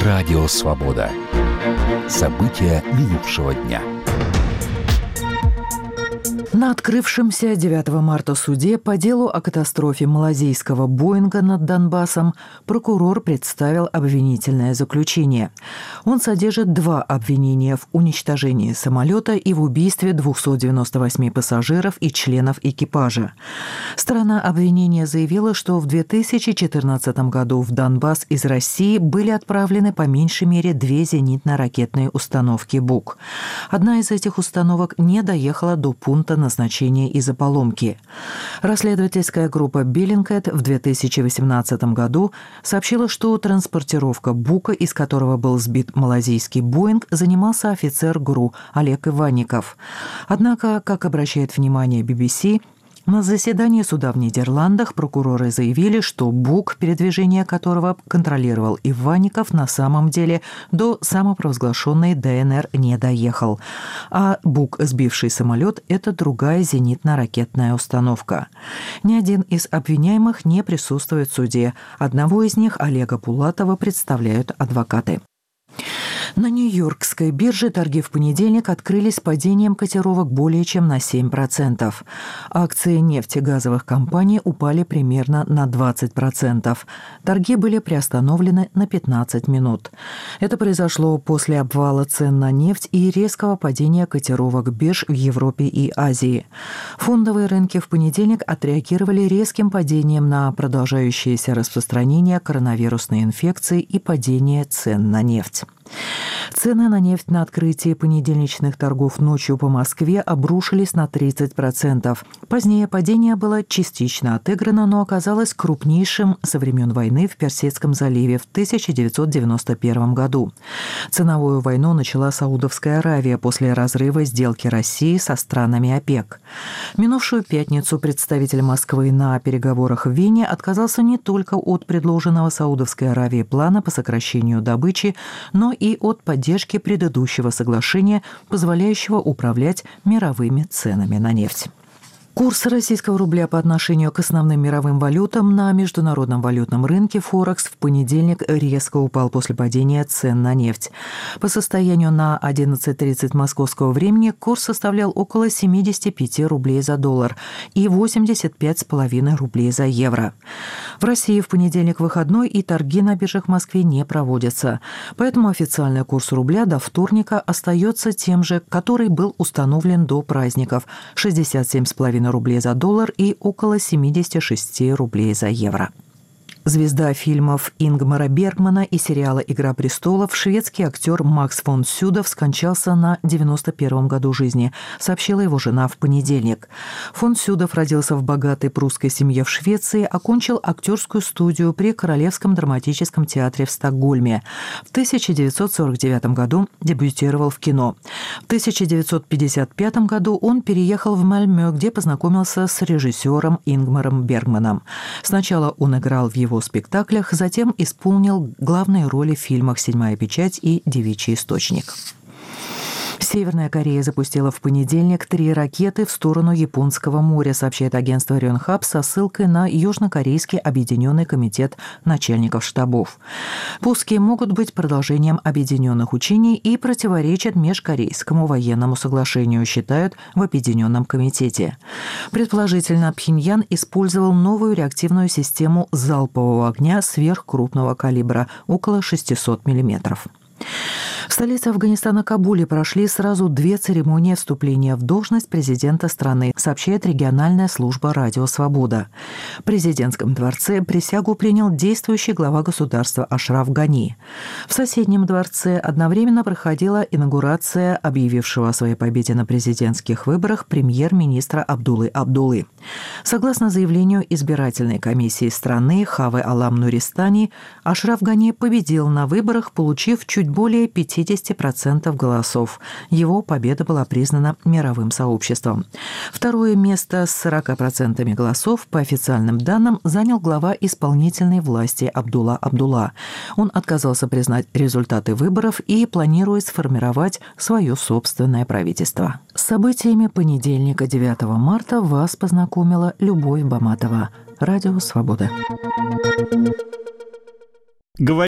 Радио «Свобода». События минувшего дня. На открывшемся 9 марта суде по делу о катастрофе малазийского «Боинга» над Донбассом прокурор представил обвинительное заключение. Он содержит 2 обвинения в уничтожении самолета и в убийстве 298 пассажиров и членов экипажа. Сторона обвинения заявила, что в 2014 году в Донбасс из России были отправлены по меньшей мере 2 зенитно-ракетные установки «Бук». Одна из этих установок не доехала до пункта назначения из-за поломки. Расследовательская группа Bellingcat в 2018 году сообщила, что транспортировка «Бука», из которого был сбит малазийский «Боинг», занимался офицер ГРУ Олег Иванников. Однако, как обращает внимание BBC, на заседании суда в Нидерландах прокуроры заявили, что «Бук», передвижение которого контролировал Иванников, на самом деле до самопровозглашенной ДНР не доехал. А «Бук», сбивший самолет, это другая зенитно-ракетная установка. Ни один из обвиняемых не присутствует в суде. Одного из них, Олега Пулатова, представляют адвокаты. На Нью-Йоркской бирже торги в понедельник открылись с падением котировок более чем на 7%. Акции нефтегазовых компаний упали примерно на 20%. Торги были приостановлены на 15 минут. Это произошло после обвала цен на нефть и резкого падения котировок бирж в Европе и Азии. Фондовые рынки в понедельник отреагировали резким падением на продолжающееся распространение коронавирусной инфекции и падение цен на нефть. Цены на нефть на открытии понедельничных торгов ночью по Москве обрушились на 30%. Позднее падение было частично отыграно, но оказалось крупнейшим со времен войны в Персидском заливе в 1991 году. Ценовую войну начала Саудовская Аравия после разрыва сделки России со странами ОПЕК. В минувшую пятницу представитель Москвы на переговорах в Вене отказался не только от предложенного Саудовской Аравии плана по сокращению добычи, но и от поддержки предыдущего соглашения, позволяющего управлять мировыми ценами на нефть. Курс российского рубля по отношению к основным мировым валютам на международном валютном рынке Форекс в понедельник резко упал после падения цен на нефть. По состоянию на 11:30 московского времени курс составлял около 75 рублей за доллар и 85,5 рублей за евро. В России в понедельник выходной и торги на биржах в Москве не проводятся. Поэтому официальный курс рубля до вторника остается тем же, который был установлен до праздников – 67,5 рублей за доллар и около 76 рублей за евро. Звезда фильмов Ингмара Бергмана и сериала «Игра престолов» шведский актер Макс фон Сюдов скончался на 91-м году жизни, сообщила его жена в понедельник. Фон Сюдов родился в богатой прусской семье в Швеции, окончил актерскую студию при Королевском драматическом театре в Стокгольме. В 1949 году дебютировал в кино. В 1955 году он переехал в Мальмё, где познакомился с режиссером Ингмаром Бергманом. Сначала он играл в его спектаклях, затем исполнил главные роли в фильмах «Седьмая печать» и «Девичий источник». Северная Корея запустила в понедельник 3 ракеты в сторону Японского моря, сообщает агентство Рёнхап со ссылкой на Южнокорейский объединенный комитет начальников штабов. Пуски могут быть продолжением объединенных учений и противоречат межкорейскому военному соглашению, считают в объединенном комитете. Предположительно, Пхеньян использовал новую реактивную систему залпового огня сверхкрупного калибра, около 600 мм. В столице Афганистана Кабуле прошли сразу 2 церемонии вступления в должность президента страны, сообщает региональная служба «Радио Свобода». В президентском дворце присягу принял действующий глава государства Ашраф Гани. В соседнем дворце одновременно проходила инаугурация объявившего о своей победе на президентских выборах премьер-министра Абдуллы Абдуллы. Согласно заявлению избирательной комиссии страны Хавы Алам Нуристани, Ашраф Гани победил на выборах, получив чуть более 50% голосов. Его победа была признана мировым сообществом. Второе место с 40% голосов, по официальным данным, занял глава исполнительной власти Абдулла Абдулла. Он отказался признать результаты выборов и планирует сформировать свое собственное правительство. С событиями понедельника 9 марта вас познакомила Любовь Баматова. Радио «Свобода».